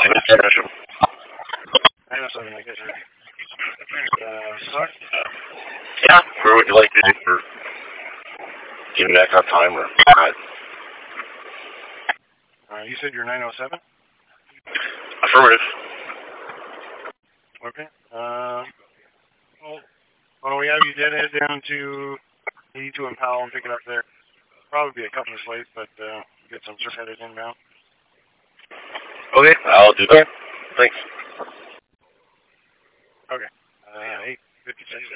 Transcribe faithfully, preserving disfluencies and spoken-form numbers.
Transmission. nine oh seven, I guess. Uh, start? Yeah, where would you like to do for giving that kind of time or not? Uh, you said you're nine oh seven? Affirmative. Okay. Uh, well, why don't we have you dead head down to eighty-two and Powell and pick it up there? Probably be a couple of late, but uh, get some surf headed inbound. Okay, I'll do that. Thanks. Okay. Uh, eight fifty-six.